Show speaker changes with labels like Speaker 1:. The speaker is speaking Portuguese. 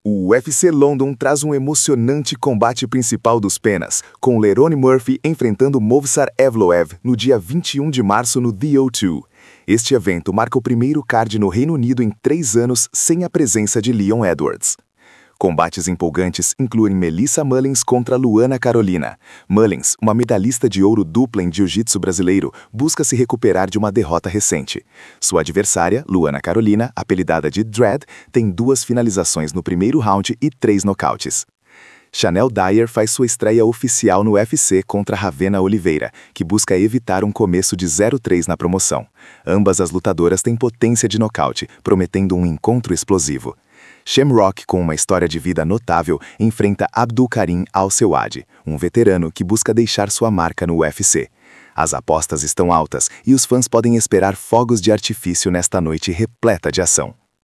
Speaker 1: O UFC London traz um emocionante combate principal dos penas, com Lerone Murphy enfrentando Movsar Evloev no dia 21 de março no The O2. Este evento marca o primeiro card no Reino Unido em 3 anos sem a presença de Leon Edwards. Combates empolgantes incluem Melissa Mullins contra Luana Carolina. Mullins, uma medalhista de ouro dupla em jiu-jitsu brasileiro, busca se recuperar de uma derrota recente. Sua adversária, Luana Carolina, apelidada de Dread, tem 2 finalizações no primeiro round e 3 nocautes. Chanel Dyer faz sua estreia oficial no UFC contra Ravena Oliveira, que busca evitar um começo de 0-3 na promoção. Ambas as lutadoras têm potência de nocaute, prometendo um encontro explosivo. Shamrock, com uma história de vida notável, enfrenta Abdul Karim Al-Sewadi, um veterano que busca deixar sua marca no UFC. As apostas estão altas e os fãs podem esperar fogos de artifício nesta noite repleta de ação.